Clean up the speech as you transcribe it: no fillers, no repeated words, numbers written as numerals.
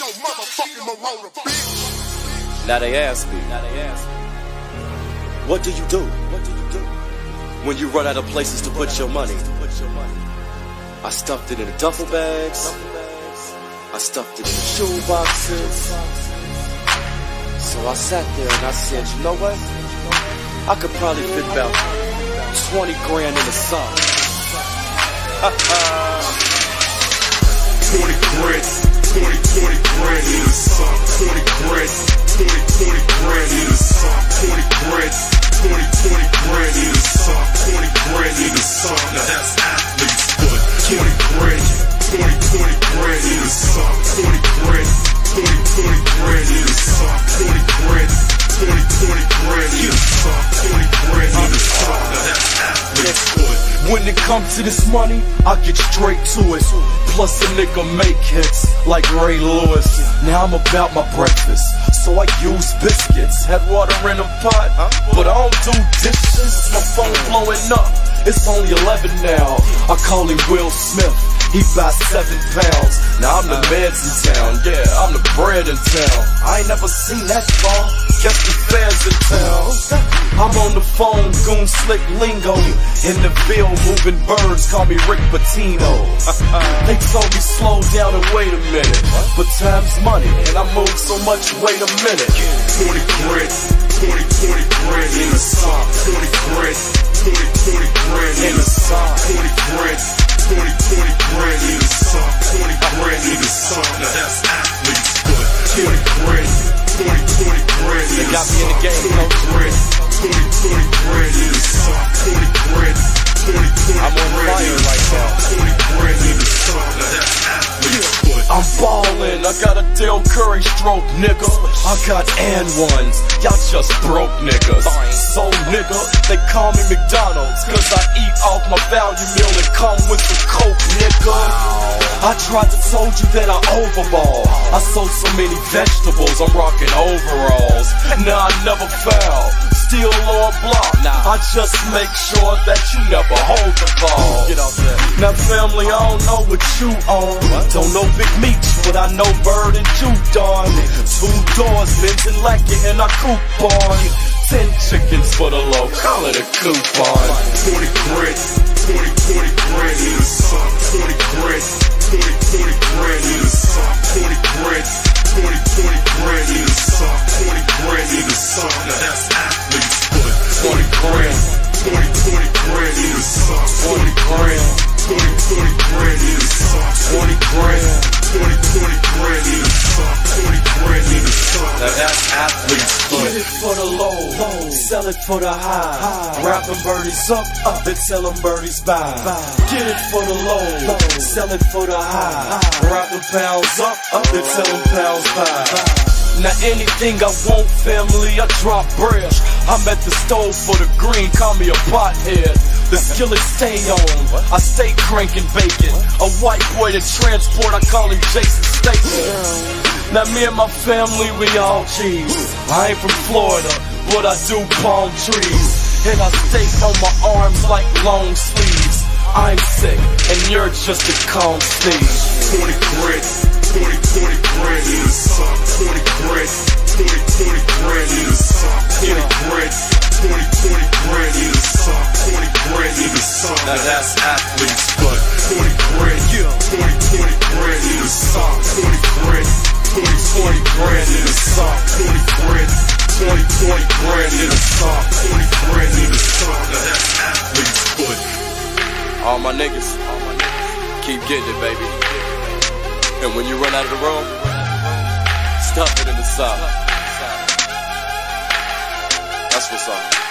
no motherfucking Moroder, bitch. Now they ask me, what do you do when you run out of places to put your money? I stuffed it in the duffel bags, I stuffed it in the shoe boxes. So I sat there and I said, you know what? I could probably fit about 20 grand in a sock. 20 grand, 20 grand in a sock. 20 grand, 20 grand in a sock. 20 grand, 20 grand in a sock. 20 grand in a sock. Now that's athlete's foot. 20 grand, 20 grand in a sock. 20 grand, 20 grand in a sock. 20 grand, 20 grand in a sock. 20 grand in a sock. Now that's athlete's foot. When it comes to this money, I get straight to it. Plus a nigga make hits like Ray Lewis. Now I'm about my breakfast, so I use biscuits. Had water in a pot, but I don't do dishes. My phone blowing up, it's only 11 now. I call him Will Smith, he buy 7 pounds. Now I'm the meds in town, yeah, I'm the bread in town. I ain't never seen that far, guess the fans in town. I'm on the phone, goon slick lingo. In the field, moving birds, call me Rick Pitino. They told me slow down and wait a minute, but time's money, and I move so much, wait a minute. 20 grand, 20 grand in a sock. 20 grand, 20 grand in a sock. 20 grand, 20 grand in a sock. 20 grand in a sock. Now that's athlete's foot. 20 grand, 20 grand in a sock. They got me in the game, 20 grand, 20 grand in a sock. 20 grand, 20 I'm on fire right now. 20 grand in a sock. Now that's athlete's foot. I'm ballin', I got a Del Curry stroke, nigga. I got and ones, y'all just broke niggas. So nigga, they call me McDonald's, cause I eat off my value meal and come with the Coke, nigga. I tried to told you that I overball. I sold so many vegetables, I'm rocking overalls. Nah, I never foul, still on block. I just make sure that you never hold the ball. Get off that. Now family, I don't know what you own. Don't know Big Meats, but I know Bird and Judon. 2 doors, Benz and Lackey, and a coupon. 10 chickens for the low, call it a coupon. 20 grand, 20 grand in a sock. 20 grand, 20 grand in a sock. 20 grand, 20 grand in a sock. 20 grand in a sock. Now that's athlete's foot. 20 grand, 20 grand in a sock. 20 grand, 20 grand in a sock. 20 grand, 20 grand in a sock. 20 grand in a sock. Now that's athlete's foot. Get it for the low, sell it for the high. Wrapping birdies up, and tell them birdies buy. Get it for the low, sell it for the high. Wrapping pounds up, and tell them pounds buy. Now anything I want, family, I drop bread. I'm at the stove for the green, call me a pothead. The skillet stay on, I stay cranking bacon. A white boy to transport, I call him Jason Statham. Now me and my family, we all G's. I ain't from Florida, but I do palm trees. And I stay on my arms like long sleeves. I'm sick, and you're just a calm sneeze. 20 grand, 20 grand in a sock. 20 grand, 20 grand in a sock. 20 grand, 20 grand in a sock. 20 grand in a sock. Now that's athlete's foot. 20 grand, 20 grand in a sock. 20 grand, 20 grand in a sock. 20 grand, 20 grand in a sock. 20 grand in a sock. Now that's athlete's foot. All my niggas, keep getting it, baby. And when you run out of the room, stuff it in the sock. That's what's up.